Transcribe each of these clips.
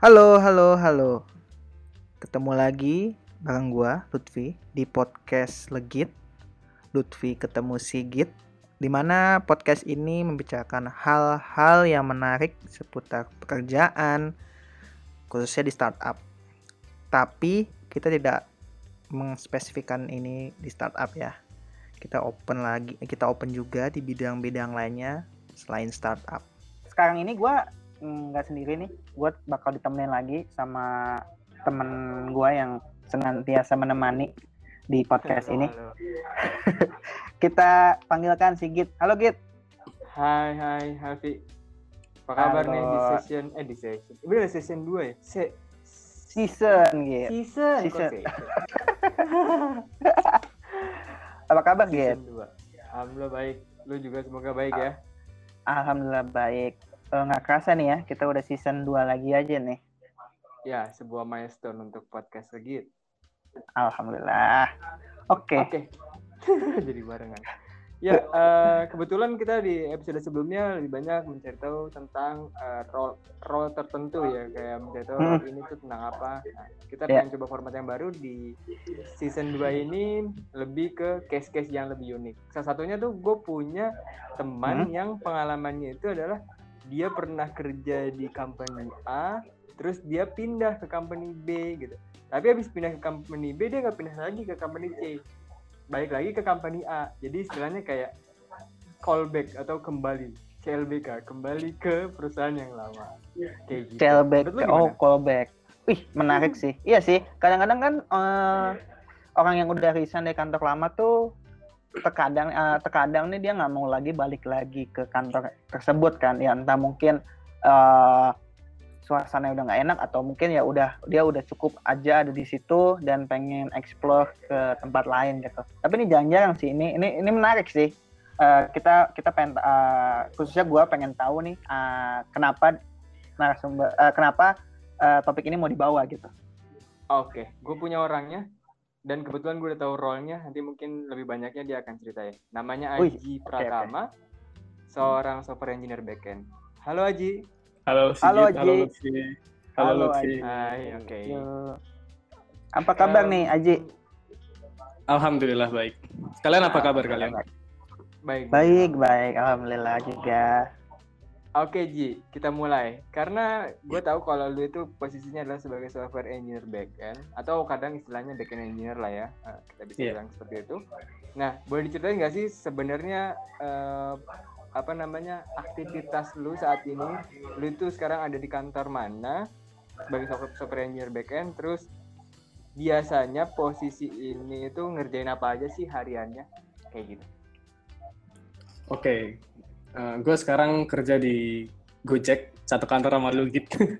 Halo, halo, halo. Ketemu lagi bareng gua, Lutfi, di podcast Legit. Lutfi ketemu Sigit, di mana podcast ini membicarakan hal-hal yang menarik seputar pekerjaan, khususnya di startup. Tapi kita tidak mengspesifikkan ini di startup ya. Kita open juga di bidang-bidang lainnya selain startup. Sekarang ini gua nggak sendiri nih, gue bakal ditemenin lagi sama temen gue yang senantiasa menemani di podcast ini. Kita panggilkan Sigit. Halo Git. Hai Hafi. Apa kabar nih di session? Udah session 2 ya? Season Git. Season. Apa kabar Git? Season 2. Alhamdulillah baik. Lu juga semoga baik ya. Alhamdulillah baik. Nggak kerasa nih ya, kita udah season 2 lagi aja nih. Ya, sebuah milestone untuk podcast Legit. Alhamdulillah. Oke. Jadi barengan. Ya, kebetulan kita di episode sebelumnya lebih banyak mencari tahu tentang role tertentu ya, kayak mencari tahu role ini tuh tentang apa. Nah, kita pengen coba format yang baru di season 2 ini, lebih ke case-case yang lebih unik. Salah satunya tuh gue punya teman yang pengalamannya itu adalah dia pernah kerja di company A, terus dia pindah ke company B gitu. Tapi habis pindah ke company B, dia nggak pindah lagi ke company C. Balik lagi ke company A. Jadi istilahnya kayak callback atau kembali. CLBK, kembali ke perusahaan yang lama. Kayak gitu. CLBK, callback. Wih, menarik sih. Iya sih, kadang-kadang kan orang yang udah resign dari kantor lama tuh terkadang nih dia nggak mau lagi balik lagi ke kantor tersebut kan, ya entah mungkin suasana udah nggak enak atau mungkin dia udah cukup aja ada di situ dan pengen explore ke tempat lain gitu. Tapi ini jarang-jarang sih, ini menarik sih. Kita pengen khususnya gue pengen tahu nih kenapa topik ini mau dibawa gitu. Oke, gue punya orangnya. Dan kebetulan gue udah tahu role-nya, nanti mungkin lebih banyaknya dia akan ceritain. Namanya Aji Pratama, seorang software engineer backend. Halo Aji. Halo Sigit, halo Lutfi. Halo Lutfi. Hai, oke. Apa kabar nih Aji? Alhamdulillah baik. Kalian apa kabar kalian? Baik. Alhamdulillah juga. Oke Ji, kita mulai. Karena gue tahu kalau lu itu posisinya adalah sebagai software engineer backend, atau kadang istilahnya backend engineer lah ya, kita bisa bilang seperti itu. Nah, boleh diceritain nggak sih sebenarnya aktivitas lu saat ini? Lu itu sekarang ada di kantor mana sebagai software engineer backend? Terus biasanya posisi ini itu ngerjain apa aja sih hariannya? Kayak gitu. Oke. Gue sekarang kerja di Gojek, satu kantor sama lu gitu.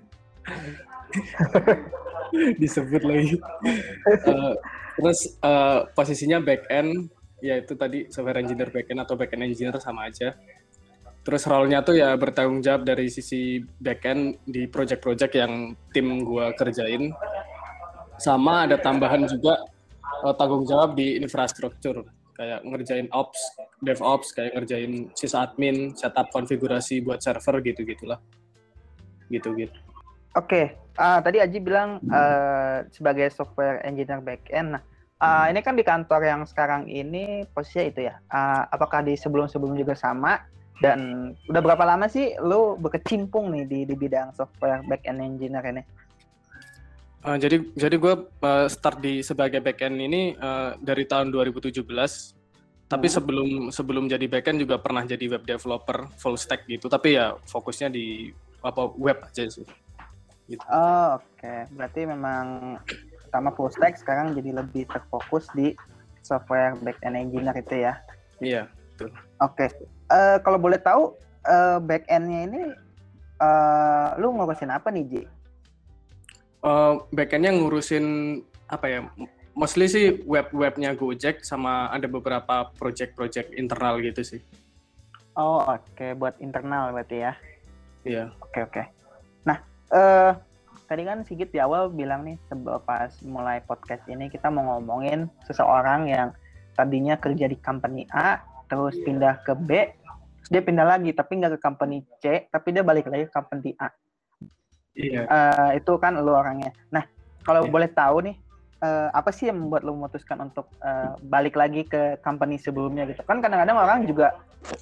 Disebut lagi. Terus posisinya back-end, yaitu tadi software engineer back-end atau back-end engineer sama aja. Terus role-nya tuh ya bertanggung jawab dari sisi back-end di project-project yang tim gue kerjain. Sama ada tambahan juga tanggung jawab di infrastruktur. Kayak ngerjain ops, DevOps, kayak ngerjain sysadmin, setup konfigurasi buat server gitu-gitulah. Gitu-gitu. Oke, tadi Aji bilang sebagai software engineer backend. Nah, ini kan di kantor yang sekarang ini posisinya itu ya. Apakah di sebelum-sebelum juga sama? Dan udah berapa lama sih lo berkecimpung nih di bidang software backend engineer ini? Jadi gue start sebagai backend ini dari tahun 2017. Tapi sebelum jadi backend juga pernah jadi web developer full stack gitu. Tapi ya fokusnya di web aja sih. Gitu. Oh, oke. Berarti memang pertama full stack, sekarang jadi lebih terfokus di software backend engineer itu ya? Iya, betul. Oke. Kalau boleh tahu backend-nya ini lu ngurusin apa nih, Ji? Backend-nya ngurusin apa ya? Mostly sih webnya Gojek sama ada beberapa project internal gitu sih. Oh, oke. Buat internal berarti ya? Iya. Oke. Nah, tadi kan Sigit di awal bilang nih, pas mulai podcast ini kita mau ngomongin seseorang yang tadinya kerja di company A, terus pindah ke B, terus dia pindah lagi, tapi nggak ke company C, tapi dia balik lagi ke company A. Iya. Itu kan lu orangnya. Nah, kalau Iya. boleh tahu nih, apa sih yang membuat lu memutuskan untuk balik lagi ke company sebelumnya gitu? Kan kadang-kadang orang juga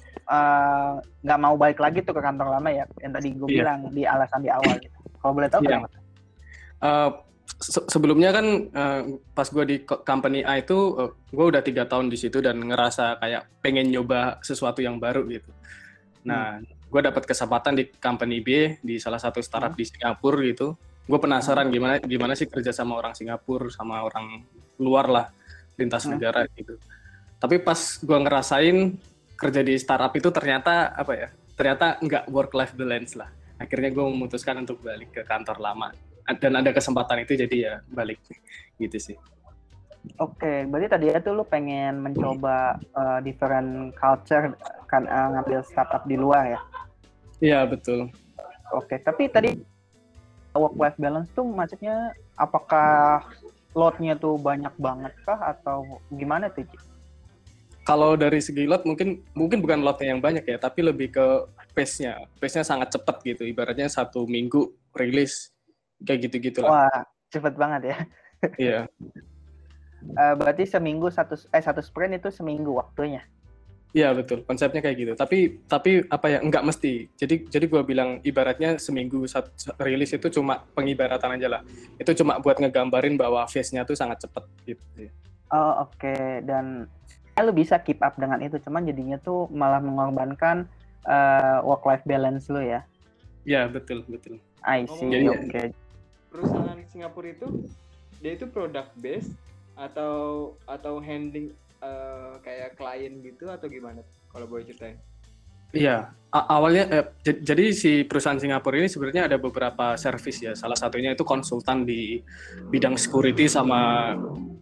nggak mau balik lagi tuh ke kantor lama ya, yang tadi gue Iya. bilang di alasan di awal gitu. Kalau boleh tahu Iya. kenapa? Sebelumnya kan pas gue di company A itu gue udah 3 tahun di situ dan ngerasa kayak pengen nyoba sesuatu yang baru gitu. Nah, gue dapat kesempatan di company B di salah satu startup di Singapura gitu. Gue penasaran gimana sih kerja sama orang Singapura, sama orang luar lah, lintas negara gitu. Tapi pas gue ngerasain kerja di startup itu ternyata ternyata nggak work life balance lah. Akhirnya gue memutuskan untuk balik ke kantor lama. Dan ada kesempatan itu jadi ya balik gitu sih. Oke, berarti tadi itu lu pengen mencoba different culture kan, ngambil startup di luar ya? Iya, betul. Oke, tapi tadi work-life balance tuh maksudnya apakah load-nya tuh banyak banget kah atau gimana tuh, Ci? Kalau dari segi load mungkin bukan load-nya yang banyak ya, tapi lebih ke pace-nya. Pace-nya sangat cepat gitu, ibaratnya 1 minggu rilis, kayak gitu-gitu lah. Wah, cepet banget ya. Iya. Berarti seminggu satu sprint itu seminggu waktunya. Iya betul, konsepnya kayak gitu. Tapi apa ya, nggak mesti. Jadi gue bilang ibaratnya seminggu rilis itu cuma pengibaratan aja lah. Itu cuma buat ngegambarin bahwa phase-nya tuh sangat cepat gitu. Oh oke. Dan lu bisa keep up dengan itu, cuman jadinya tuh malah mengorbankan work-life balance lu ya. Iya betul. I see. Jadi, Oke. Perusahaan Singapura itu dia itu product based atau handling kayak klien gitu atau gimana? Kalau boleh ceritain. Iya, awalnya jadi si perusahaan Singapura ini sebenarnya ada beberapa service ya. Salah satunya itu konsultan di bidang security sama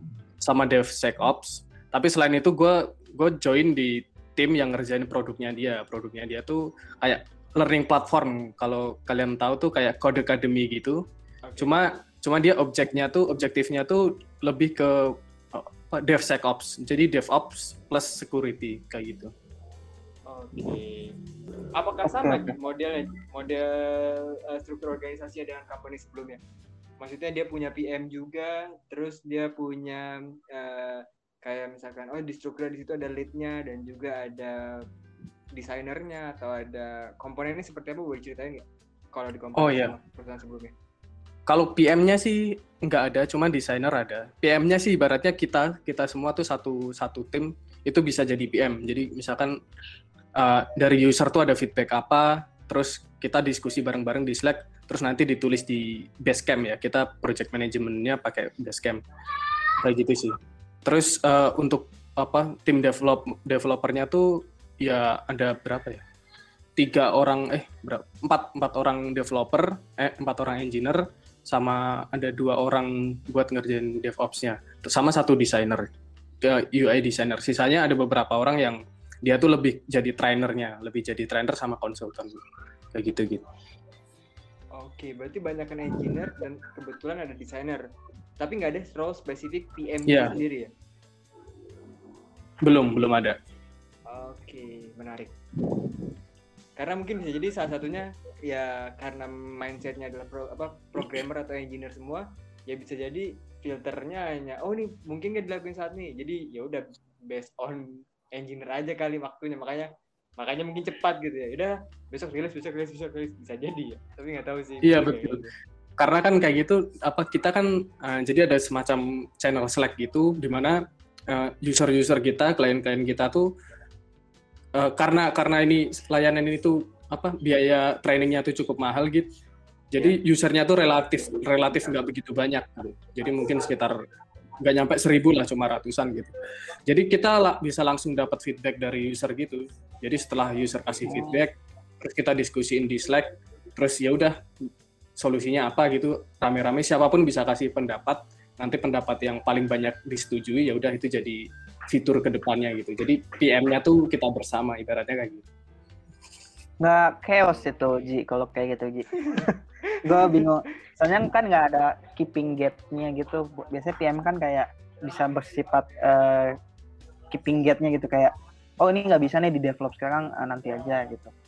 DevSecOps. Tapi selain itu gue join di tim yang ngerjain produknya dia. Produknya dia tuh kayak learning platform. Kalau kalian tahu tuh kayak Code Academy gitu. Okay. Cuma dia objektifnya tuh lebih ke DevSecOps. Jadi DevOps plus security kayak gitu. Oke. Apakah sama model struktur organisasi dengan company sebelumnya? Maksudnya dia punya PM juga, terus dia punya kayak misalkan di struktur di situ ada lead-nya dan juga ada desainernya atau ada komponennya seperti apa, boleh ceritain nggak? Kalau di sama perusahaan sebelumnya. Kalau PM-nya sih nggak ada, cuma desainer ada. PM-nya sih ibaratnya kita semua tuh satu tim itu bisa jadi PM. Jadi misalkan dari user tuh ada feedback apa, terus kita diskusi bareng-bareng di Slack, terus nanti ditulis di Basecamp ya. Kita project manajemennya pakai Basecamp. Kayak gitu sih. Terus untuk tim developernya tuh ya ada berapa ya? 4 orang developer, 4 orang engineer, sama ada 2 orang buat ngerjain DevOps-nya, sama 1 desainer, UI designer. Sisanya ada beberapa orang yang dia tuh lebih jadi trainernya, sama konsultan kayak gitu. Oke, berarti banyakkan engineer dan kebetulan ada desainer, tapi nggak ada role spesifik PM sendiri ya? Belum ada. Oke, menarik. Karena mungkin bisa jadi salah satunya ya karena mindsetnya adalah programmer atau engineer semua, ya bisa jadi filternya hanya ini mungkin nggak dilakuin saat ini, jadi ya udah based on engineer aja kali waktunya, makanya mungkin cepat gitu ya. Udah besok rilis bisa jadi ya, tapi nggak tahu sih. Iya betul. Gitu. Karena kan kayak gitu kita kan jadi ada semacam channel Slack gitu di mana user kita, klien-klien kita tuh karena ini layanan ini tuh biaya trainingnya tuh cukup mahal gitu. Jadi usernya tuh relatif nggak begitu banyak gitu. Jadi mungkin sekitar nggak nyampe 1.000 lah, cuma ratusan gitu. Jadi kita bisa langsung dapat feedback dari user gitu. Jadi setelah user kasih feedback, terus kita diskusiin di Slack, terus ya udah solusinya apa gitu, rame-rame siapapun bisa kasih pendapat. Nanti pendapat yang paling banyak disetujui ya udah itu jadi fitur ke depannya gitu. Jadi PM-nya tuh kita bersama ibaratnya kayak gitu. Nggak chaos itu, Ji, kalau kayak gitu, Ji. Gue bingung. Soalnya kan nggak ada keeping gate-nya gitu. Biasanya PM kan kayak bisa bersifat keeping gate-nya gitu. Kayak, ini nggak bisa nih di develop sekarang, nanti aja gitu.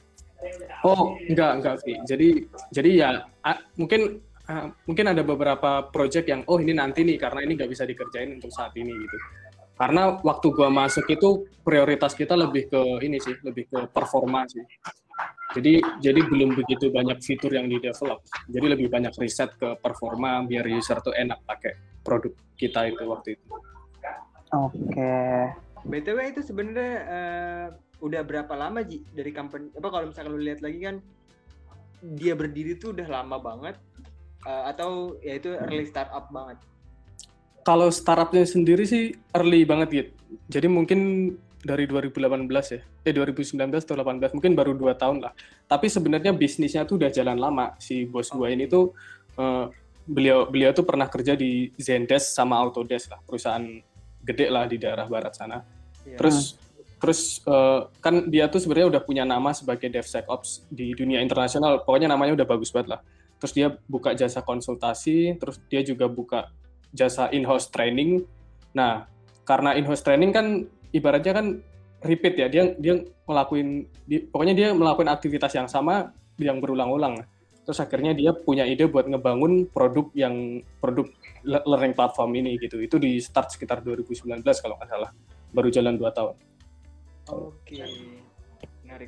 Oh, enggak, Vi. Jadi ya mungkin ada beberapa project yang ini nanti nih karena ini nggak bisa dikerjain untuk saat ini gitu. Karena waktu gua masuk itu prioritas kita lebih ke ini sih, lebih ke performa sih. Jadi belum begitu banyak fitur yang di develop. Jadi lebih banyak riset ke performa biar user tuh enak pakai produk kita itu waktu itu. Oke. BTW itu sebenarnya udah berapa lama Ji dari company? Kalau misalkan lu lihat lagi kan dia berdiri tuh udah lama banget atau ya itu early startup banget? Kalau startupnya sendiri sih early banget gitu. Jadi mungkin dari 2018 ya. 2019 atau 18 mungkin baru 2 tahun lah. Tapi sebenarnya bisnisnya tuh udah jalan lama. Si bos gua ini tuh beliau tuh pernah kerja di Zendesk sama Autodesk lah, perusahaan gede lah di daerah barat sana. Yeah. Terus kan dia tuh sebenarnya udah punya nama sebagai DevSecOps di dunia internasional. Pokoknya namanya udah bagus banget lah. Terus dia buka jasa konsultasi, terus dia juga buka jasa in-house training. Nah, karena in-house training kan ibaratnya kan repeat ya, dia pokoknya dia melakukan aktivitas yang sama yang berulang-ulang. Terus akhirnya dia punya ide buat ngebangun produk learning platform ini gitu. Itu di start sekitar 2019 kalau nggak salah. Baru jalan 2 tahun. Oke. Menarik.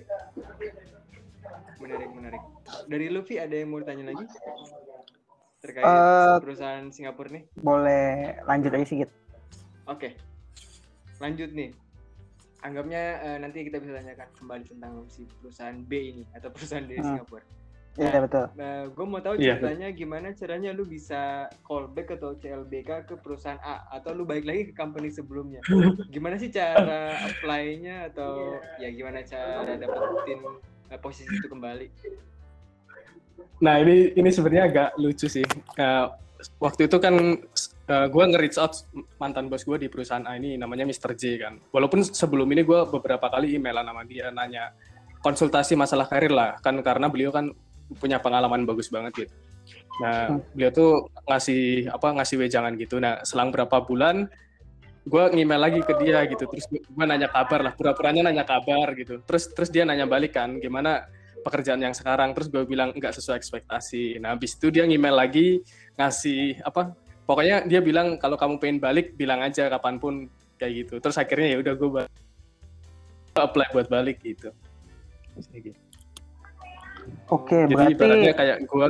Dari Luffy ada yang mau tanya lagi? Terkait perusahaan Singapura nih? Boleh lanjut aja sih, Git. Oke. Lanjut nih. Anggapnya nanti kita bisa tanyakan kembali tentang si perusahaan B ini atau perusahaan dari Singapura. Iya, betul. Gue mau tahu ceritanya gimana caranya lu bisa callback atau CLBK ke perusahaan A atau lu balik lagi ke company sebelumnya. Gimana sih cara apply-nya atau ya gimana cara dapetin posisi itu kembali? Nah, ini sebenarnya agak lucu sih. Waktu itu kan gue nge-reach out mantan bos gue di perusahaan A ini namanya Mr. J kan. Walaupun sebelum ini gue beberapa kali emailan sama dia nanya konsultasi masalah karir lah kan, karena beliau kan punya pengalaman bagus banget gitu. Nah, beliau tuh ngasih wejangan gitu. Nah, selang berapa bulan gue ngemail lagi ke dia gitu. Terus gue nanya kabar lah, pura-puranya nanya kabar gitu. Terus dia nanya balik kan, gimana pekerjaan yang sekarang. Terus gue bilang nggak sesuai ekspektasi. Nah, habis itu dia ngemail lagi, ngasih pokoknya dia bilang kalau kamu pengen balik bilang aja kapanpun kayak gitu. Terus akhirnya ya udah gue apply buat balik gitu. Oke, jadi berarti ibaratnya kayak gue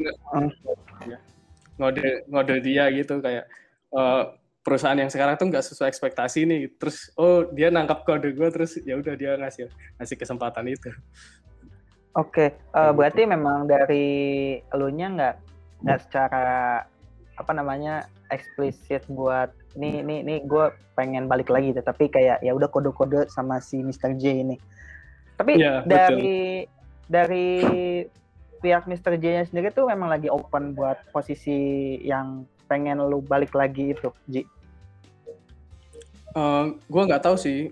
ngode dia gitu, kayak perusahaan yang sekarang tuh nggak sesuai ekspektasi nih. Terus dia nangkap kode gue, terus ya udah dia ngasih kesempatan itu. Oke, berarti memang dari elunya nggak secara eksplisit buat nih gue pengen balik lagi, tapi kayak ya udah kode-kode sama si Mr. J ini. Tapi ya, dari pihak Mr. J-nya sendiri tuh memang lagi open buat posisi yang pengen lu balik lagi itu, Ji? Gue nggak tahu sih.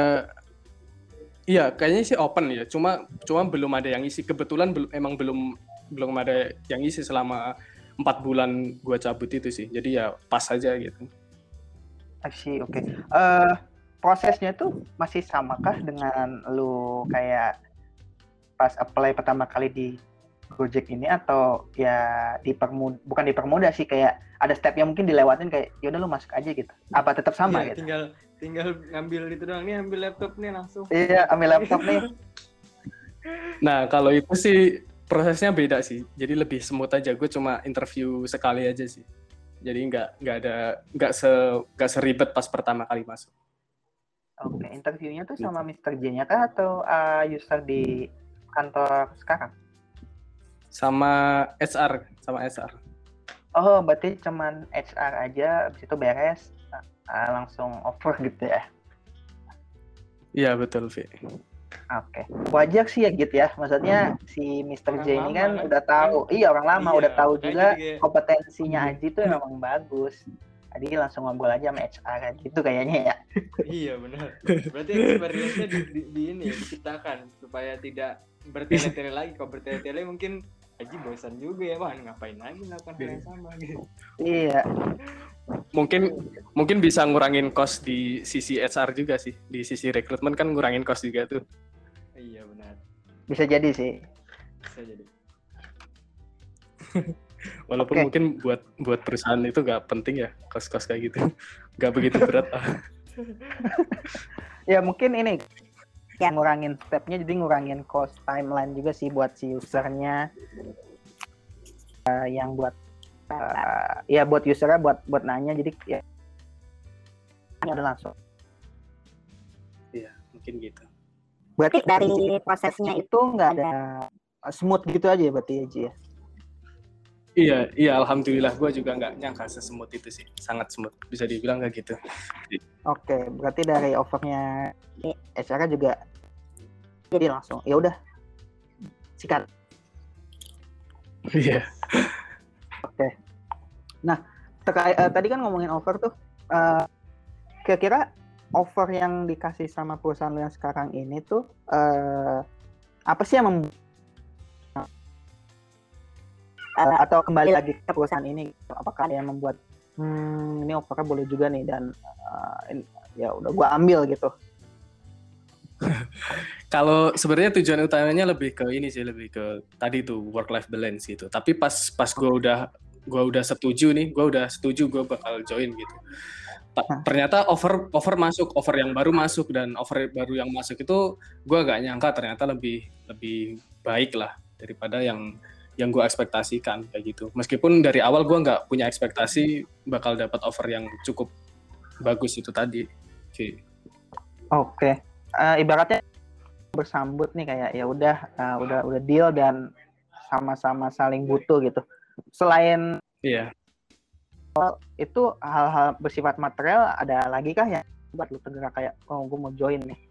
Iya, kayaknya sih open ya. Cuma belum ada yang isi. Kebetulan emang belum ada yang isi selama 4 bulan gue cabut itu sih. Jadi ya pas aja gitu. Oke. Prosesnya tuh masih samakah dengan lu kayak pas apply pertama kali di Gojek ini, atau ya bukan dipermudah sih, kayak ada step yang mungkin dilewatin kayak ya udah lu masuk aja gitu. Apa tetap sama gitu? Tinggal ngambil itu doang nih, ambil laptop nih langsung. Iya, ambil laptop nih. Nah, kalau itu sih prosesnya beda sih. Jadi lebih smooth aja. Gue cuma interview sekali aja sih. Jadi nggak seribet pas pertama kali masuk. Oke, interviewnya tuh sama Mr. J-nya kah atau user di kantor sekarang? Sama HR. Oh, berarti cuman HR aja, habis itu beres, langsung offer gitu ya? Iya, betul, Vi. Oke. Wajar sih ya gitu ya, maksudnya si Mr. J ini kan udah tahu, orang lama udah tahu juga kompetensinya Aji tuh memang bagus. Jadi langsung ngobrol aja sama HR gitu kayaknya ya. Iya benar. Berarti experience-nya di ini ya, diciptakan supaya tidak bertele-tele lagi. Kalau bertele-tele mungkin Aji bosan juga ya, wah ngapain lagi melakukan hal yang sama gitu. Iya. Mungkin bisa ngurangin cost di sisi HR juga sih. Di sisi rekrutmen kan ngurangin cost juga tuh. Iya benar. Bisa jadi sih. Bisa jadi. Walaupun Oke. mungkin buat perusahaan itu nggak penting ya kos-kos kayak gitu, nggak begitu berat lah. Ya mungkin ini yang ngurangin stepnya, jadi ngurangin cost timeline juga sih buat si usernya. Yang buat ya buat usernya buat nanya, jadi ya udah langsung. Iya, mungkin gitu. Berarti dari prosesnya itu nggak ada smooth gitu aja ya berarti ya, Ji, ya? Iya, alhamdulillah gue juga nggak nyangka sesmooth itu sih, sangat smooth, bisa dibilang kayak gitu. Oke, berarti dari offernya HR juga jadi langsung ya udah sikat. Iya. Nah, tadi kan ngomongin offer tuh, kira-kira offer yang dikasih sama perusahaan lo yang sekarang ini tuh apa sih yang atau kembali lagi ke perusahaan ini, apakah ada yang membuat ini offernya boleh juga nih dan ya udah gua ambil gitu. Kalau sebenarnya tujuan utamanya lebih ke ini sih, lebih ke tadi tuh work life balance gitu. Tapi pas gue udah setuju gue bakal join gitu. Ternyata offer masuk, offer yang baru masuk, dan offer baru yang masuk itu gue agak nyangka ternyata lebih baik lah daripada yang gue ekspektasikan kayak gitu. Meskipun dari awal gue nggak punya ekspektasi bakal dapat offer yang cukup bagus itu tadi. Oke. Ibaratnya bersambut nih, kayak ya udah deal dan sama-sama saling butuh gitu. Selain itu hal-hal bersifat material, ada lagi kah yang buat lu tergerak kayak gue mau join nih?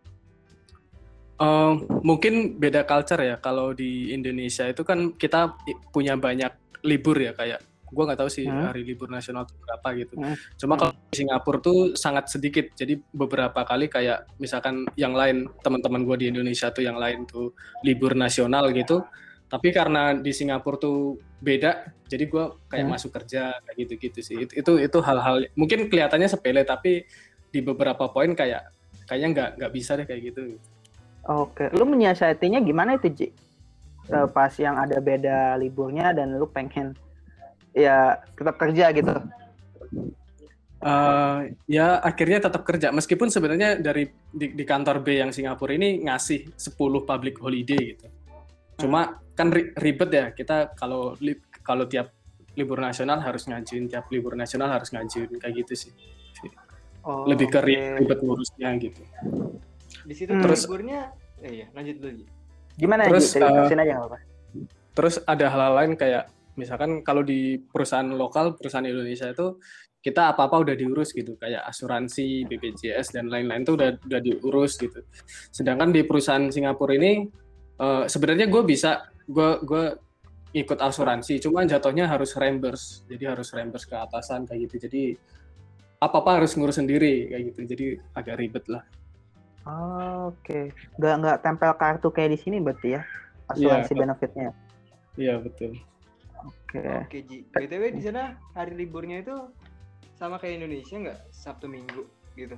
Mungkin beda culture ya. Kalau di Indonesia itu kan kita punya banyak libur ya, kayak gue nggak tahu sih hari libur nasional itu berapa gitu. Cuma kalau di Singapura tuh sangat sedikit. Jadi beberapa kali kayak misalkan yang lain, teman-teman gue di Indonesia tuh yang lain tuh libur nasional gitu. Tapi karena di Singapura tuh beda, jadi gue kayak masuk kerja kayak gitu-gitu sih. Itu hal-hal mungkin kelihatannya sepele, tapi di beberapa poin kayaknya nggak bisa deh kayak gitu. Oke, lu menyiasatinya gimana itu, Ji? Pas yang ada beda liburnya dan lu pengen ya tetap kerja gitu. Ya akhirnya tetap kerja, meskipun sebenarnya di kantor B yang Singapura ini ngasih 10 public holiday gitu. Cuma kan ribet ya, kita kalau tiap libur nasional harus ngajuin, tiap libur nasional harus ngajuin kayak gitu sih. Lebih ke ribet ngurusnya gitu. Di situ terus liburnya lanjut dulu. Gimana terus terusin aja nggak apa-apa. Terus ada hal lain kayak misalkan kalau di perusahaan lokal, perusahaan Indonesia itu kita apa-apa udah diurus gitu, kayak asuransi, BPJS dan lain-lain itu udah diurus gitu. Sedangkan di perusahaan Singapura ini sebenarnya gue ikut asuransi, cuma jatuhnya harus reimburse, jadi harus reimburse ke atasan kayak gitu. Jadi apa-apa harus ngurus sendiri kayak gitu, jadi agak ribet lah. Oke. Nggak tempel kartu kayak di sini berarti ya, asuransi benefitnya. Iya betul. Oke Ji. BTW di sana hari liburnya itu sama kayak Indonesia nggak, Sabtu Minggu gitu?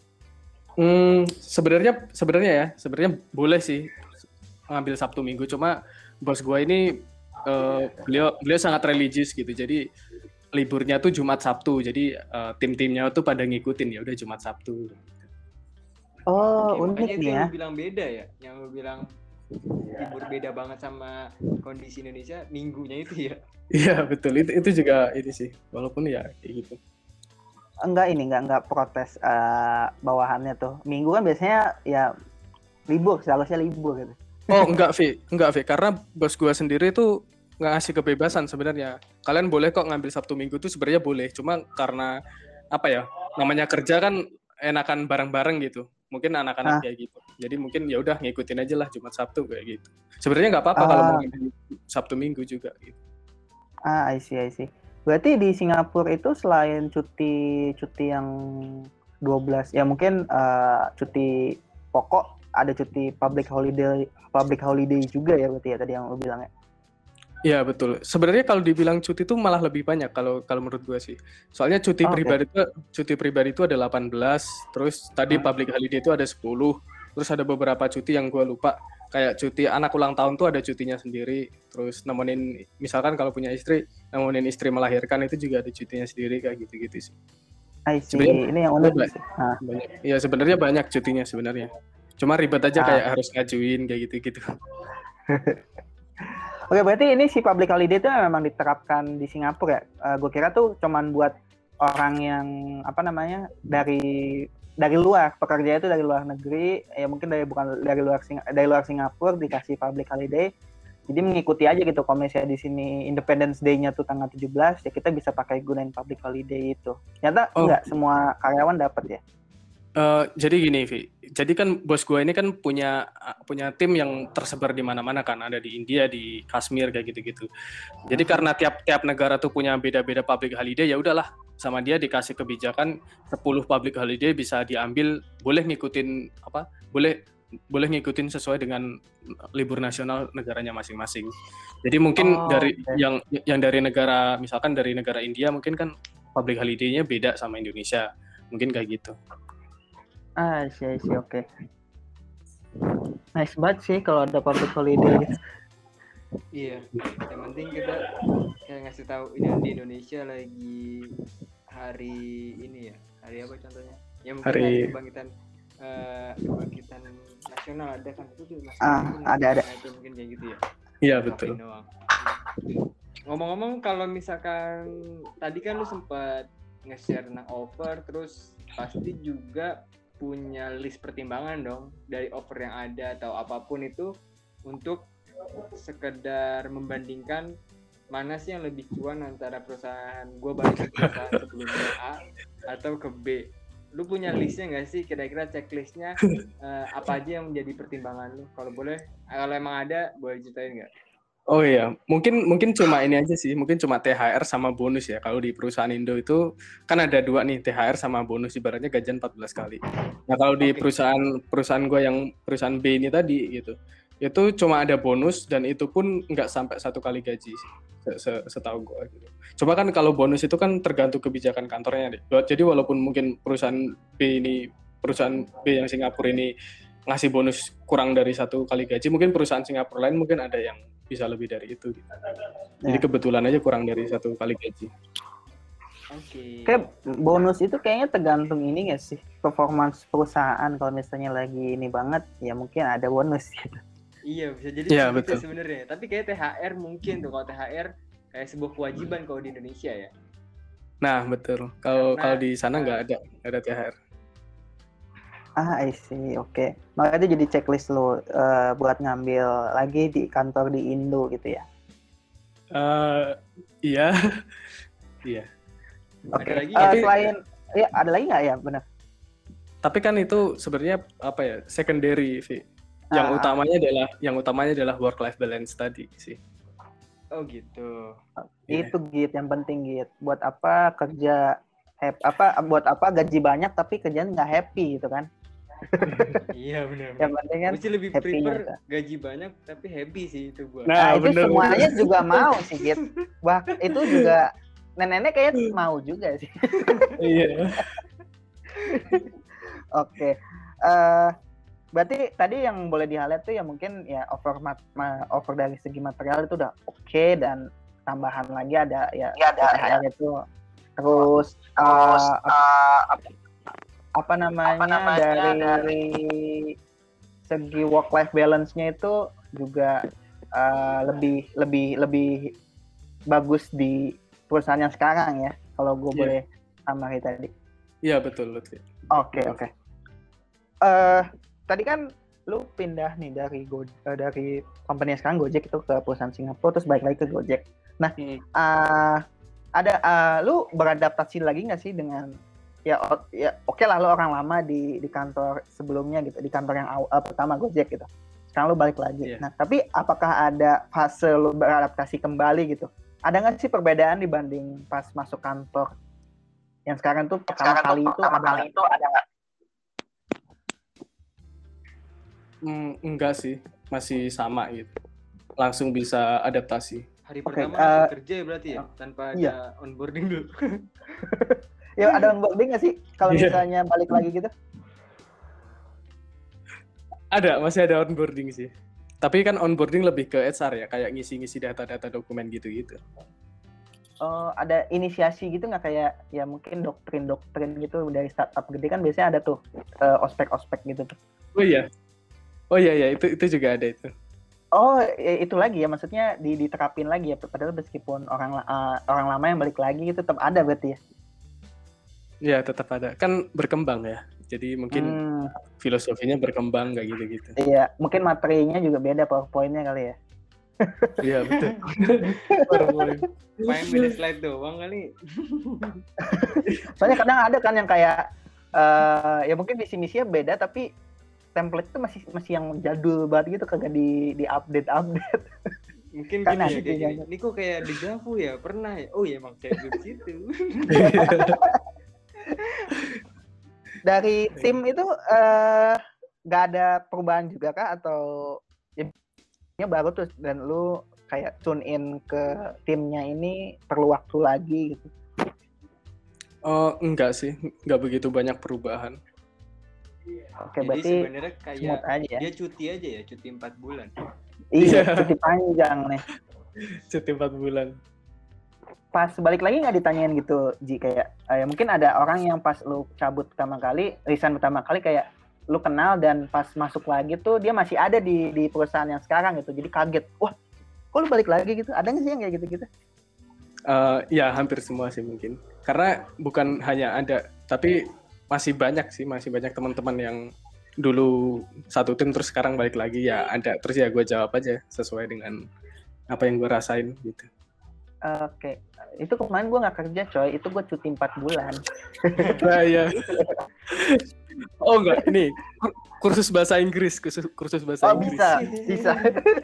Sebenarnya boleh sih ngambil Sabtu Minggu, cuma bos gue ini beliau sangat religius gitu, jadi liburnya tuh Jumat Sabtu, jadi tim-timnya tuh pada ngikutin, ya udah Jumat Sabtu. Unik nih ya. Yang lu bilang beda ya, yang lu bilang libur beda banget sama kondisi Indonesia, minggunya itu ya. Iya betul, itu juga ini sih, walaupun ya kayak gitu. Enggak protes bawahannya tuh. Minggu kan biasanya ya libur, seharusnya libur gitu. Oh enggak Vi, karena bos gue sendiri tuh ngasih kebebasan sebenarnya. Kalian boleh kok ngambil Sabtu Minggu tuh sebenarnya boleh, cuma karena apa ya, namanya kerja kan enakan bareng-bareng gitu. Mungkin anak-anak kayak gitu. Jadi mungkin ya udah ngikutin aja lah Jumat Sabtu kayak gitu. Sebenarnya nggak apa-apa kalau mau ngambil Sabtu Minggu juga gitu. I see. Berarti di Singapura itu selain cuti yang 12 ya mungkin cuti pokok, ada cuti public holiday juga ya berarti ya tadi yang lo bilang ya. Iya betul. Sebenarnya kalau dibilang cuti itu malah lebih banyak kalau menurut gue sih. Soalnya cuti pribadi itu ada 18, terus tadi public holiday itu ada 10, terus ada beberapa cuti yang gue lupa. kayak cuti anak ulang tahun tuh ada cutinya sendiri. Terus nemenin, misalkan kalau punya istri, nemenin istri melahirkan itu juga ada cutinya sendiri kayak gitu-gitu sih. I see. Sebenarnya Ini yang unik sih. banyak. Ya sebenarnya banyak cutinya sebenarnya. Cuma ribet aja kayak harus ngajuin kayak gitu-gitu. Oke, berarti ini si public holiday itu memang diterapkan di Singapura ya? Gue kira tuh cuman buat orang yang dari luar, pekerja itu dari luar negeri, ya mungkin dari luar Singapura dikasih public holiday. Jadi mengikuti aja gitu, kalau misalnya di sini Independence Day-nya tuh tanggal 17, ya kita bisa pakai gunain public holiday itu. Ternyata enggak semua karyawan dapat ya. Jadi gini, Vi. Jadi kan bos gue ini kan punya tim yang tersebar di mana-mana kan, ada di India, di Kashmir kayak gitu-gitu. Jadi karena tiap negara tuh punya beda-beda public holiday, ya udahlah sama dia dikasih kebijakan 10 public holiday bisa diambil, boleh ngikutin sesuai dengan libur nasional negaranya masing-masing. Jadi mungkin yang dari negara, misalkan dari negara India mungkin kan public holiday-nya beda sama Indonesia. Mungkin kayak gitu. Sih, oke. Nice banget sih kalau ada public holiday gitu. Iya, yang penting kita kayak ngasih tahu ini di Indonesia lagi hari ini ya. Hari apa contohnya? Ya mungkin hari kebangkitan nasional ada kan itu masih ada. Itu mungkin kayak gitu ya. Iya, betul. Ngomong-ngomong kalau misalkan tadi kan lu sempat nge-share tentang offer, terus pasti juga punya list pertimbangan dong dari offer yang ada atau apapun itu untuk sekedar membandingkan mana sih yang lebih cuan antara perusahaan gue balik ke perusahaan sebelumnya A atau ke B. Lu punya listnya nggak sih, kira-kira checklistnya apa aja yang menjadi pertimbangan lu? Kalau boleh, kalau emang ada boleh ceritain nggak? Oh iya, mungkin cuma ini aja sih, mungkin cuma THR sama bonus ya. Kalau di perusahaan Indo itu kan ada 2 nih, THR sama bonus, ibaratnya gajian 14 kali. Nah kalau di perusahaan gue yang perusahaan B ini tadi gitu, itu cuma ada bonus dan itu pun nggak sampai 1 kali gaji sih, setahu gue gitu. Coba kan kalau bonus itu kan tergantung kebijakan kantornya deh. Jadi walaupun mungkin perusahaan B yang Singapura ini ngasih bonus kurang dari 1 kali gaji, mungkin perusahaan Singapura lain mungkin ada yang bisa lebih dari itu gitu. Jadi kebetulan aja kurang dari 1 kali gaji. Kayak bonus itu kayaknya tergantung ini nggak sih, performance perusahaan. Kalau misalnya lagi ini banget ya mungkin ada bonus gitu. Iya, bisa jadi betul sebenarnya. Tapi kayak THR mungkin tuh, kalau THR kayak sebuah kewajiban kalau di Indonesia ya. Nah, betul. Kalau di sana nggak ada THR. I see, oke. Makanya itu jadi checklist lo buat ngambil lagi di kantor di Indo gitu ya? Iya. Iya. Oke. Selain, ya ada lagi nggak ya, benar? Tapi kan itu sebenarnya secondary, Vi. Yang utamanya adalah work life balance tadi sih. Oh gitu. Itu yang penting Buat apa kerja buat apa gaji banyak tapi kerjaan nggak happy gitu kan? Iya benar. Yang penting kan mesti lebih prefer gaji banyak tapi happy sih itu gua. Nah itu bener, semuanya juga mau sih itu juga nenek-nenek kayaknya mau juga sih. Iya. Oke. Berarti tadi yang boleh di-highlight tuh ya mungkin ya offer dari segi material itu udah oke, dan tambahan lagi ada THR itu. Terus dari segi work life balance-nya itu juga lebih bagus di perusahaan yang sekarang ya, kalau gue boleh tambahin tadi. Iya betul Lutfi. Oke. Tadi kan lu pindah nih dari company yang sekarang Gojek itu ke perusahaan Singapura, terus balik lagi ke Gojek. Nah, lu beradaptasi lagi nggak sih dengan ya oke lah lu orang lama di kantor sebelumnya gitu, di kantor yang pertama Gojek gitu. Sekarang lu balik lagi. Nah, tapi apakah ada fase lu beradaptasi kembali gitu? Ada nggak sih perbedaan dibanding pas masuk kantor yang sekarang tuh pertama kali itu ada nggak? Enggak sih, masih sama gitu. Langsung bisa adaptasi. Hari pertama kerja berarti ya, tanpa ada onboarding dulu. Ya ada onboarding nggak sih kalau misalnya balik lagi gitu? Masih ada onboarding sih. Tapi kan onboarding lebih ke HR ya, kayak ngisi-ngisi data-data dokumen gitu-gitu. Ada inisiasi gitu nggak, kayak ya mungkin doktrin gitu dari startup gede kan biasanya ada tuh ospek gitu tuh. Oh iya itu juga ada itu. Oh itu lagi ya, maksudnya diterapin lagi ya, padahal meskipun orang lama yang balik lagi itu tetap ada berarti ya. Iya tetap ada, kan berkembang ya. Jadi mungkin filosofinya berkembang kayak gitu-gitu. Iya, mungkin materinya juga beda, PowerPoint-nya kali ya. Iya betul. Main beda slide doang kali. Soalnya kadang ada kan yang kayak ya mungkin visi misinya beda tapi template itu masih yang jadul banget gitu, kagak di update. Mungkin Kan gini ya, kayak gini. Ini kok kayak dejavu ya, pernah ya? Oh ya emang saya di situ. Dari tim itu nggak ada perubahan juga kah, atau ya baru tuh dan lu kayak tune in ke timnya ini perlu waktu lagi gitu? Enggak sih, enggak begitu banyak perubahan. Oke, jadi berarti sebenarnya kayak aja ya? Dia cuti aja ya, cuti 4 bulan. Iya, cuti panjang nih. Cuti 4 bulan. Pas balik lagi nggak ditanyain gitu, Ji, kayak ya mungkin ada orang yang pas lu cabut resign pertama kali kayak lu kenal dan pas masuk lagi tuh dia masih ada di perusahaan yang sekarang gitu, jadi kaget, wah kok lu balik lagi gitu, ada nggak sih yang kayak gitu-gitu? Ya hampir semua sih mungkin, karena bukan hanya ada, tapi masih banyak teman-teman yang dulu satu tim terus sekarang balik lagi ya ada, terus ya gue jawab aja sesuai dengan apa yang gue rasain gitu. Oke. Itu kemarin gue nggak kerja coy, itu gue cuti 4 bulan. Nah, ya. Oh enggak, ini kursus bahasa Inggris, kursus bahasa Inggris. Bisa.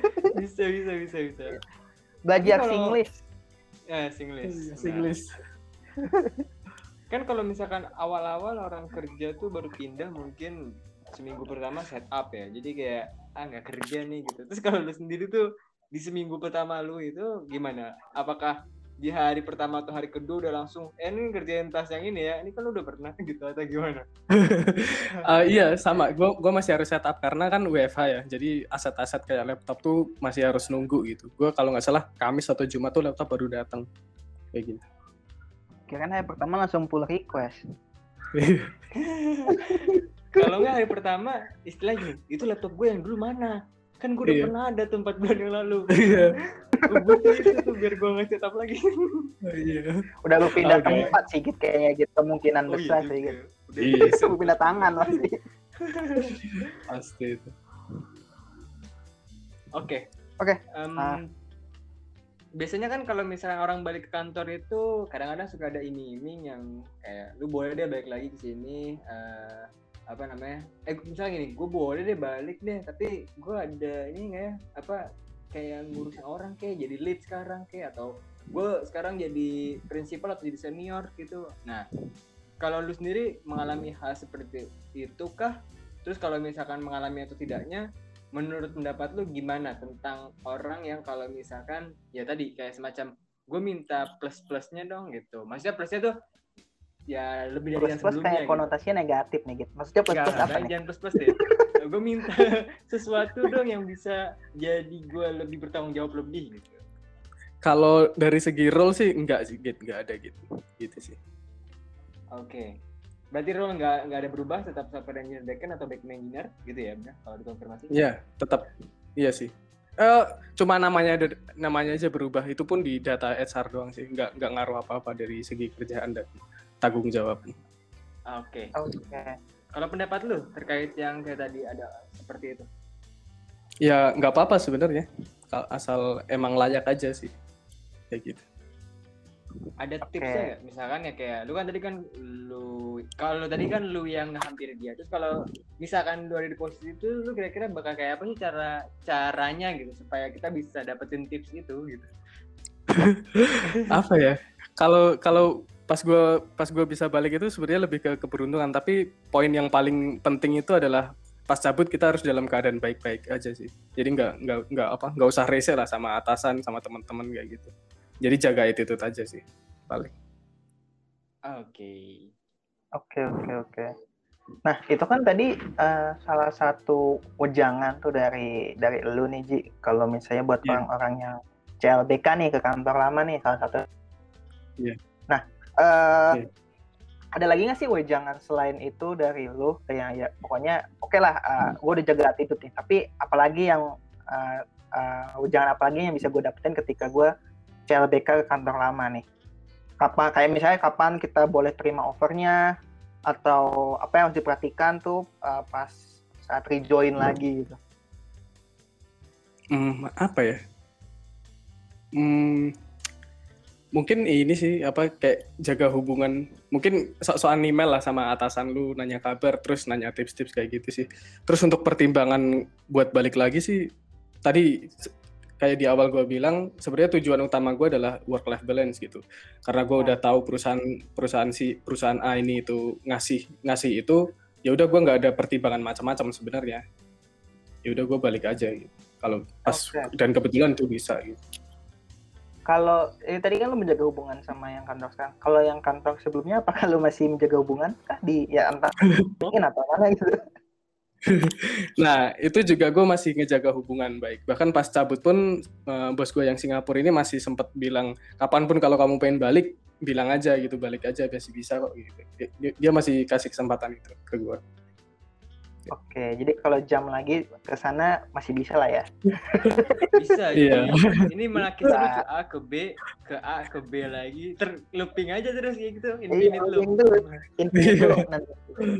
Belajar Singlish. Ya, Singlish. Singlish. Kan kalau misalkan awal-awal orang kerja tuh baru pindah mungkin seminggu pertama setup ya. Jadi kayak nggak kerja nih gitu. Terus kalau lu sendiri tuh di seminggu pertama lu itu gimana? Apakah di hari pertama atau hari kedua udah langsung ini kerjain tas yang ini ya, ini kan udah pernah gitu atau gimana? Iya sama, gue masih harus setup karena kan WFH ya, jadi aset-aset kayak laptop tuh masih harus nunggu gitu. Gue kalau nggak salah Kamis atau Jumat tuh laptop baru datang kayak gitu. Kirain hari pertama langsung pull request. Kalau nggak hari pertama istilahnya itu laptop gue yang dulu mana? Kan gue udah pernah ada tuh 4 bulan yang lalu. Iya. Gue itu tuh biar gue nggak setup lagi. Iya. Udah lu pindah tempat sih gitu, kayaknya gitu kemungkinan besar sih gitu. Iya. Lu pindah tangan pasti. Pasti itu. Oke. Biasanya kan kalau misalnya orang balik ke kantor itu kadang-kadang suka ada iming-iming yang kayak lu boleh deh balik lagi ke sini. Apa namanya, misalnya gini, gue boleh deh balik deh, tapi gue ada ini nggak ya, kayak ngurusin orang kayak jadi lead sekarang kayak, atau gue sekarang jadi prinsipal atau jadi senior gitu. Nah, kalau lu sendiri mengalami hal seperti itu kah? Terus kalau misalkan mengalami atau tidaknya, menurut pendapat lu gimana tentang orang yang kalau misalkan ya tadi kayak semacam gue minta plus-plusnya dong gitu, maksudnya plusnya tuh ya lebih dari yang sebelumnya kayak gitu. Konotasinya negatif nih gitu. Maksudnya plus apa nih? Jangan plus deh. Gue minta sesuatu dong yang bisa jadi gue lebih bertanggung jawab lebih gitu. Kalau dari segi role sih enggak sih, enggak ada gitu sih. Oke. Berarti role enggak ada berubah, tetap software engineer backend atau backend engineer gitu ya, benar? Kalau dikonfirmasi? Iya, tetap. Iya sih. Cuma namanya aja berubah, itu pun di data HR doang sih, enggak ngaruh apa-apa dari segi kerjaan dan tanggung jawab. Oke. Kalau pendapat lu terkait yang kayak tadi ada seperti itu? Ya nggak apa-apa sebenarnya, asal emang layak aja sih, kayak gitu. Ada tipsnya nggak? Misalkan ya kayak lu kan tadi kan kalau tadi kan lu yang hampir dia, terus kalau misalkan lu ada di posisi itu, lu kira-kira bakal kayak apa sih caranya gitu supaya kita bisa dapetin tips itu gitu? Apa ya? Kalau pas gue bisa balik itu sebenarnya lebih ke keberuntungan, tapi poin yang paling penting itu adalah pas cabut kita harus dalam keadaan baik-baik aja sih. Jadi nggak usah rese lah sama atasan, sama teman-teman kayak gitu. Jadi jaga attitude aja sih paling. Oke. Nah, itu kan tadi salah satu wejangan tuh dari lu nih, Ji. Kalau misalnya buat Iya. orang-orang yang CLBK nih ke kantor lama nih, salah satu. Iya. Nah, Iya. ada lagi nggak sih wejangan selain itu dari lu? Kayak ya pokoknya oke lah, gue udah jaga attitude nih. Tapi apalagi yang wejangan apalagi yang bisa gue dapetin ketika gue CLBK ke kantor lama nih? Kayak misalnya kapan kita boleh terima offernya, atau apa yang harus diperhatikan tuh pas saat rejoin lagi gitu. Apa ya? Mungkin ini sih apa kayak jaga hubungan, mungkin soal email lah sama atasan lu, nanya kabar, terus nanya tips-tips kayak gitu sih. Terus untuk pertimbangan buat balik lagi sih, tadi kayak di awal gue bilang sebenarnya tujuan utama gue adalah work life balance gitu. Karena gue udah tahu perusahaan A ini itu ngasih itu, ya udah gue nggak ada pertimbangan macam-macam sebenarnya. Ya udah gue balik aja gitu. Kalau pas dan kebetulan tuh bisa gitu. Kalau tadi kan lu menjaga hubungan sama yang kantor sekarang. Kalau yang kantor sebelumnya apakah lu masih menjaga hubungan kah di ya entah mungkin atau mana gitu? Nah, itu juga gue masih ngejaga hubungan baik. Bahkan pas cabut pun bos gue yang Singapura ini masih sempat bilang, kapanpun kalau kamu pengen balik, bilang aja gitu, balik aja masih bisa kok gitu. Dia masih kasih kesempatan itu ke gue. Oke, jadi kalau jam lagi ke sana masih bisa lah ya. Bisa. Iya. Ini malah kita lucu A ke B, ke A ke B lagi, looping aja terus kayak gitu, infinite loop. Infinite loop nanti.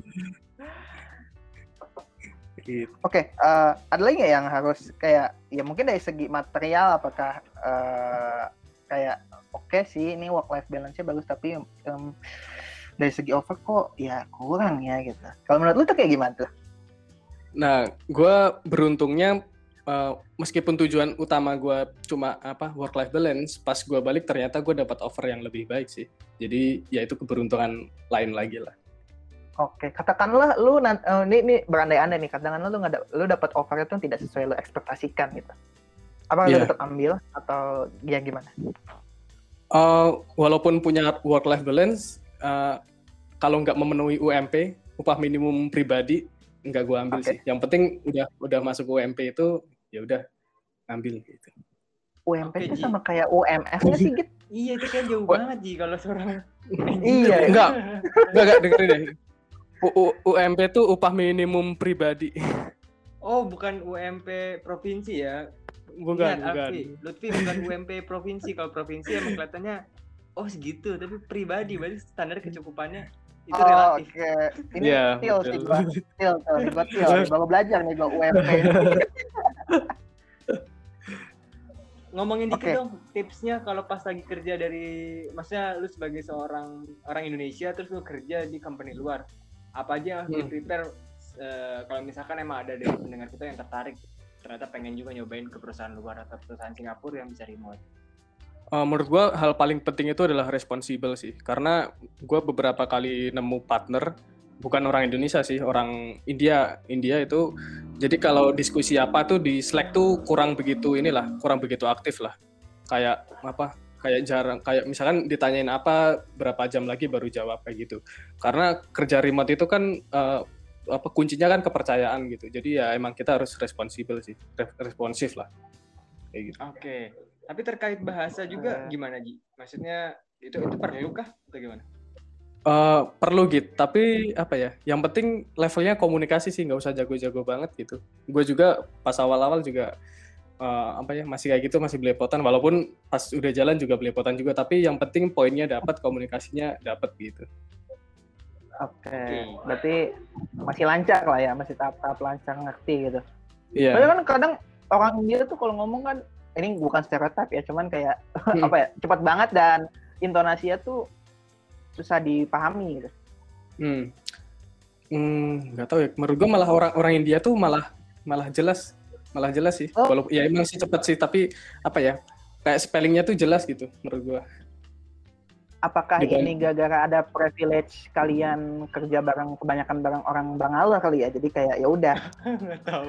Gitu. Oke, ada lagi nggak yang harus kayak ya mungkin dari segi material apakah kayak oke sih ini work life balance-nya bagus tapi dari segi offer kok ya kurang ya gitu. Kalau menurut lu tuh kayak gimana tuh? Nah, gue beruntungnya meskipun tujuan utama gue cuma work life balance, pas gue balik ternyata gue dapat offer yang lebih baik sih. Jadi ya itu keberuntungan lain lagi lah. Oke, katakanlah lu ini berandai-andai nih, katakanlah lu dapat offer itu tidak sesuai lu ekspektasikan gitu. Apakah lu tetap ambil atau ya gimana? Walaupun punya work life balance, kalau nggak memenuhi UMP, upah minimum pribadi, nggak gue ambil sih. Yang penting udah masuk UMP itu ya udah ambil gitu. UMP itu sama kayak UMF-nya sih gitu. Iya, itu kan jauh banget Ji kalau seorang. Iya, enggak dengerin deh. UMP itu upah minimum pribadi. Oh, bukan UMP provinsi ya? Bukan. Lutfi bukan UMP provinsi. Kalau provinsi emang kelihatannya segitu, tapi pribadi berarti standar kecukupannya itu relatif. Oke. Ini til. Baru belajar nih gua UMP. Ngomongin dikit dong tipsnya kalau pas lagi kerja maksudnya lu sebagai seorang orang Indonesia terus lu kerja di company luar. Apa aja yang di-prepare kalau misalkan emang ada dari pendengar kita yang tertarik ternyata pengen juga nyobain ke perusahaan luar atau perusahaan Singapura yang bisa remote. Menurut gue hal paling penting itu adalah responsible sih, karena gue beberapa kali nemu partner bukan orang Indonesia sih, orang India itu. Jadi kalau diskusi apa tuh di Slack tuh kurang begitu aktif lah, kayak jarang, kayak misalkan ditanyain apa berapa jam lagi baru jawab kayak gitu. Karena kerja remote itu kan kuncinya kan kepercayaan gitu. Jadi ya emang kita harus responsif lah kayak gitu. Oke. Tapi terkait bahasa juga gimana Ji? Maksudnya itu perlu kah atau gimana? Perlu gitu, tapi yang penting levelnya komunikasi sih, nggak usah jago-jago banget gitu. Gue juga pas awal-awal juga masih kayak gitu, masih belepotan, walaupun pas udah jalan juga belepotan juga, tapi yang penting poinnya dapat, komunikasinya dapat gitu. Oke. Berarti masih lancar lah ya, masih tahap-tahap lancar ngerti gitu. Iya. Padahal kan kadang orang India tuh kalau ngomong kan, ini bukan stereotip ya, cuman kayak cepat banget dan intonasinya tuh susah dipahami gitu. Nggak tahu ya, menurut gue malah orang India tuh malah jelas sih. Walaupun ya emang sih cepat sih, tapi kayak spellingnya tuh jelas gitu menurut gue. Apakah ini gara-gara ada privilege kalian kerja kebanyakan bareng orang Bangalore kali ya, jadi kayak ya udah. Nggak tahu.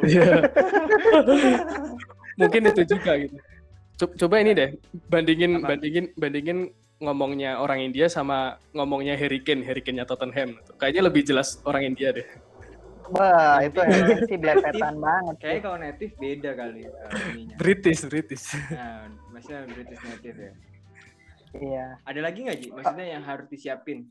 Mungkin itu juga gitu. Coba ini deh, bandingin ngomongnya orang India sama ngomongnya Harry Kane-nya Tottenham. Kayaknya lebih jelas orang India deh. Wah, itu emang sih belepetan banget. Kayaknya kalau native beda kali ininya. British. Nah, maksudnya British native ya. Iya. Ada lagi nggak, Ji? Maksudnya yang harus disiapin?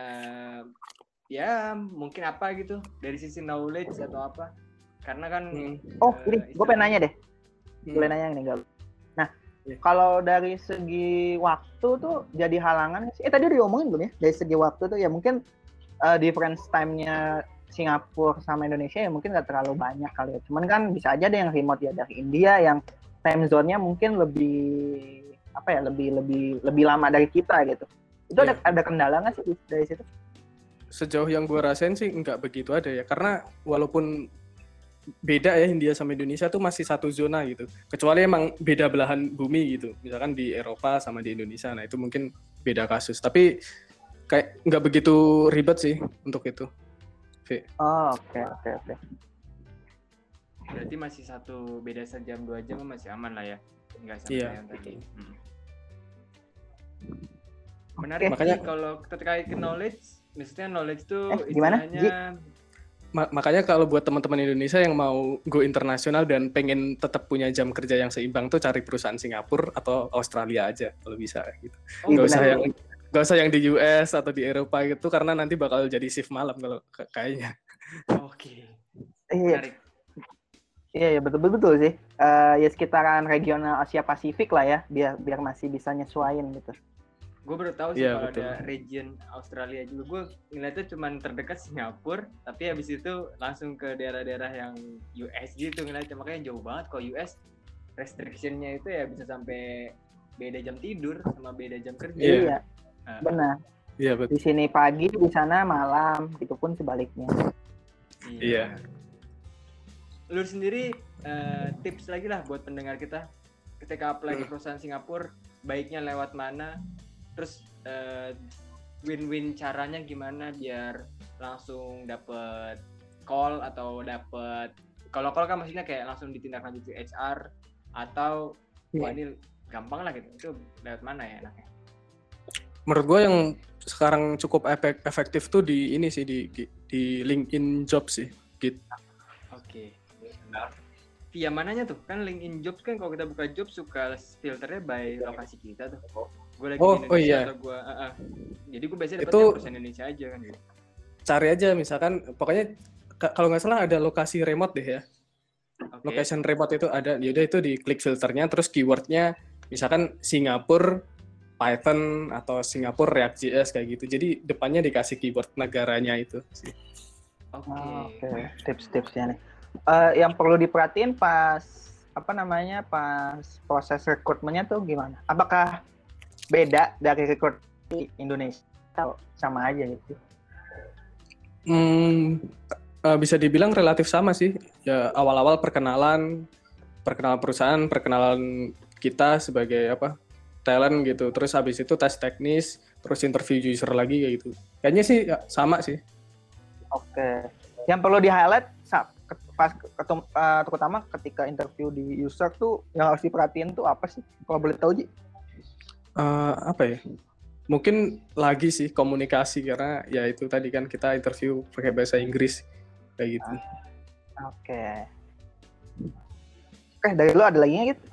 Ya, mungkin apa gitu dari sisi knowledge atau apa? Karena kan Oh, ini gue pengen nanya deh. Boleh nanya nih, enggak? Nah, kalau dari segi waktu tuh jadi halangan sih. Tadi udah diomongin belum ya? Dari segi waktu tuh ya mungkin difference time-nya Singapura sama Indonesia ya mungkin nggak terlalu banyak kali ya. Cuman kan bisa aja ada yang remote ya dari India yang time zone-nya mungkin lebih lebih lama dari kita gitu. Itu ada kendala nggak sih dari situ? Sejauh yang gue rasain sih nggak begitu ada ya, karena walaupun beda ya India sama Indonesia tuh masih satu zona gitu. Kecuali emang beda belahan bumi gitu. Misalkan di Eropa sama di Indonesia, nah itu mungkin beda kasus. Tapi kayak nggak begitu ribet sih untuk itu. Oh, oke. Berarti masih beda sejam 2 jam masih aman lah ya, nggak sampai yang tadi. Menarik. Makanya kalau terkait knowledge, maksudnya knowledge tuh istilahnya. Makanya kalau buat teman-teman Indonesia yang mau go internasional dan pengen tetap punya jam kerja yang seimbang tuh cari perusahaan Singapura atau Australia aja kalau bisa gitu. Nggak usah yang di US atau di Eropa gitu karena nanti bakal jadi shift malam kalau kayaknya. Oke. Menarik. Iya betul sih. Ya sekitaran regional Asia Pasifik lah ya, biar masih bisa nyesuaiin gitu. Gue baru tahu sih kalau ada region Australia juga. Gue ngeliatnya cuma terdekat Singapura, tapi habis itu langsung ke daerah-daerah yang US gitu ngeliatnya. Makanya jauh banget kalau US restriction-nya itu ya bisa sampai beda jam tidur sama beda jam kerja. Iya. Benar. Iya betul. Di sini pagi, di sana malam, gitu pun sebaliknya. Iya. Lu sendiri tips lagi lah buat pendengar kita ketika apply ke perusahaan Singapura, baiknya lewat mana? Terus win-win caranya gimana biar langsung dapet call atau dapet kalau call kan maksudnya kayak langsung ditindaklanjuti HR atau wah ini gampang lah gitu. Itu lewat mana ya enaknya? Menurut gue yang sekarang cukup efektif tuh di ini sih di LinkedIn Job sih gitu. Oke. Via mananya tuh? Kan LinkedIn Jobs kan kalau kita buka job suka filternya by lokasi kita tuh. Gue lagi di Indonesia atau gue jadi gue biasanya dapetnya perusahaan Indonesia aja kan gitu. Cari aja misalkan pokoknya kalau nggak salah ada lokasi remote deh ya. Okay. Location remote itu ada, yaudah itu di klik filternya terus keywordnya misalkan Singapura Python atau Singapura React.js kayak gitu. Jadi depannya dikasih keyword negaranya itu sih. Oke. Tips-tipsnya nih. Yang perlu diperhatiin pas proses rekrutmennya tuh gimana? Apakah beda dari rekrut di Indonesia atau sama aja gitu? Bisa dibilang relatif sama sih. Ya awal-awal perkenalan perusahaan, perkenalan kita sebagai talent gitu. Terus habis itu tes teknis, terus interview user lagi kayak gitu. Kayaknya sih ya, sama sih. Oke. Yang perlu di-highlight terutama ketika interview di user tuh yang harus diperhatiin tuh apa sih? Kalau boleh tahu, Ji? Mungkin lagi sih komunikasi karena ya itu tadi kan kita interview pakai bahasa Inggris kayak gitu. Oke. Dari lo ada lagi gitu?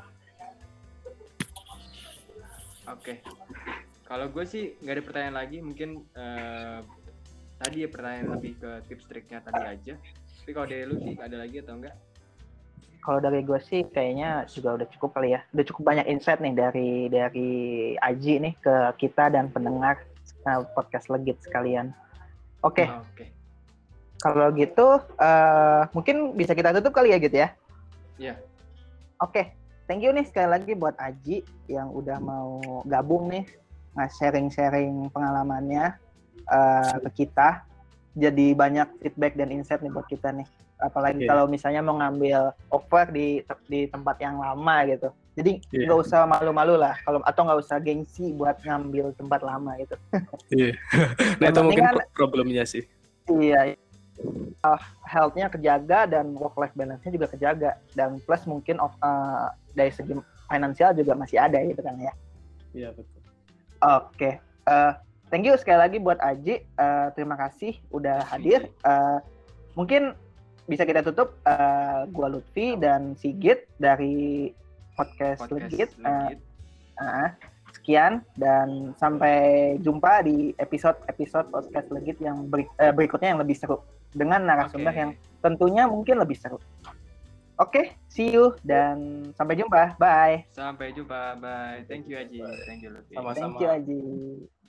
Oke. Kalau gue sih nggak ada pertanyaan lagi, mungkin tadi ya pertanyaan lebih ke tips triknya tadi aja. Tapi kalau dari lu sih ada lagi atau enggak? Kalau dari gue sih kayaknya juga udah cukup kali ya. Udah cukup banyak insight nih dari Aji nih ke kita dan pendengar podcast Legit sekalian. Oke. Kalau gitu mungkin bisa kita tutup kali ya gitu ya? Iya. Oke. Thank you nih sekali lagi buat Aji yang udah mau gabung nih sharing-sharing pengalamannya ke kita. Jadi banyak feedback dan insight nih buat kita nih. Apalagi kalau misalnya mau ngambil offer di tempat yang lama gitu. Jadi nggak usah malu-malu lah, atau nggak usah gengsi buat ngambil tempat lama gitu. Iya. Nah itu mungkin problemnya sih. Iya. Health-nya kejaga dan work-life balance-nya juga kejaga. Dan plus mungkin dari segi finansial juga masih ada gitu kan ya. Iya betul. Oke. Thank you sekali lagi buat Aji. Terima kasih udah hadir. Mungkin bisa kita tutup. Gua Lutfi dan Sigit dari podcast Legit. Sekian dan sampai jumpa di episode podcast Legit yang berikutnya yang lebih seru dengan narasumber yang tentunya mungkin lebih seru. Oke, see you dan sampai jumpa. Bye. Sampai jumpa. Bye. Thank you Aji. Thank you Lutfi. Sama-sama. Thank you Aji.